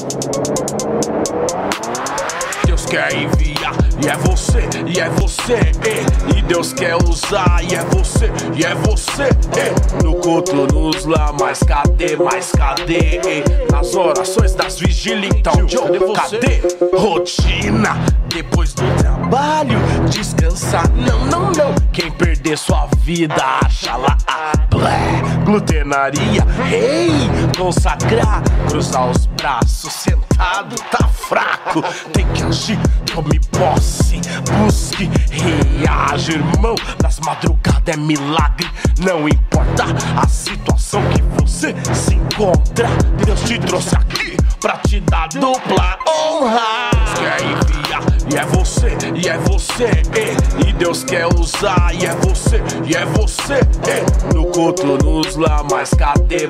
Deus quer enviar, e é você, e Deus quer usar, e é você, no culto, nos lá, mas cadê, nas orações das vigílias, então, cadê? Rotina, depois do trabalho, descansar, não, quem perder sua vida, acha lá, blé, glutenaria, consagrar, cruzar os braços, sentado, tá fraco, tem que agir, tome posse, busque, reage, irmão, nas madrugadas é milagre, não importa a situação que você se encontra, Deus te trouxe aqui pra te dar dupla honra. Deus quer enviar, e é você, e Deus quer usar, e é você, no culto, nos lá, mas cadê,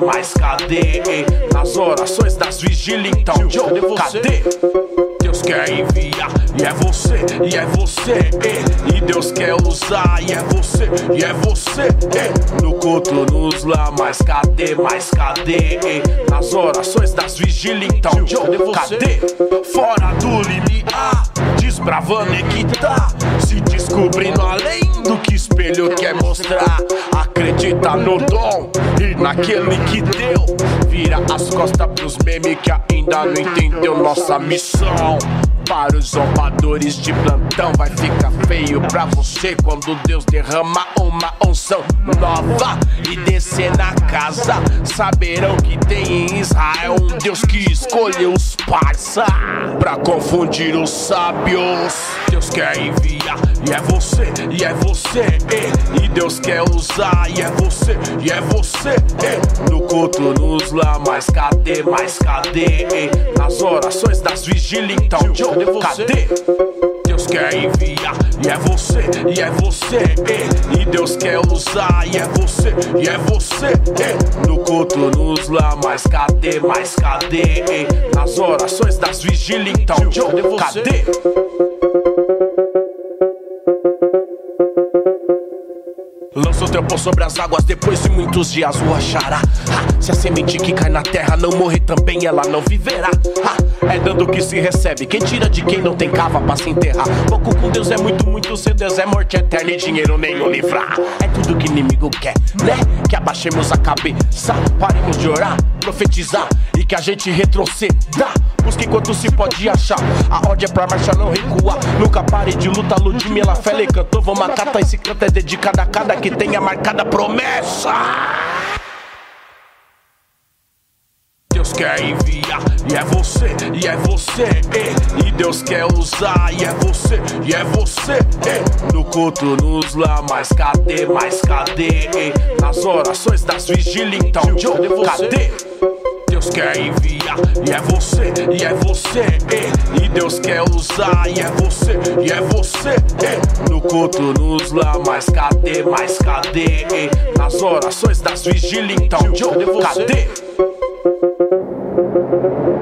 nas orações das vigílias, então, cadê? Deus quer enviar, e é você, e Deus quer usar, e é você, no culto, nos lá, mas cadê, nas orações das vigílias, então, cadê? Fora do limiar, desbravando é que tá, se descobrindo além do que espelho quer mostrar. Acredita no dom e naquele que deu, vira as costas pros memes que ainda não entendeu nossa missão. Para os zombadores de plantão vai ficar feio pra você quando Deus derrama uma unção nova e descer na casa. Saberão que tem em Israel um Deus que escolheu os parça pra confundir os sábios. Deus quer enviar, e é você, e Deus quer usar, e é você, no culto, nos lá, mas cadê, nas orações das vigílias, então, cadê? Deus quer enviar, e é você, e Deus quer usar, e é você, no culto, nos lá, mas cadê, nas orações das vigílias, então, cadê? Lança o teu pão sobre as águas, depois de muitos dias o achará. Se a semente que cai na terra não morrer também, ela não viverá. É dando que se recebe, quem tira de quem não tem cava pra se enterrar. Pouco com Deus é muito cedo, Deus é morte eterna e dinheiro nenhum livrar. É tudo que inimigo quer, né? Que abaixemos a cabeça, paremos de orar, profetizar e que a gente retroceda. Busque enquanto se pode achar, a ordem é pra marcha, não recua. Nunca pare de luta, Ludmilla, ela fé, ele cantou, vamos macatar. Esse canto é dedicado a cada que tenha marcada promessa. Deus quer enviar, e é você, e Deus quer usar, e é você, no culto, nos lá, mas cadê, nas orações das vigílias, então, cadê? Deus quer enviar, e é você, e Deus quer usar, e é você, no culto, nos lá, mas cadê, nas orações das vigílias, então, cadê?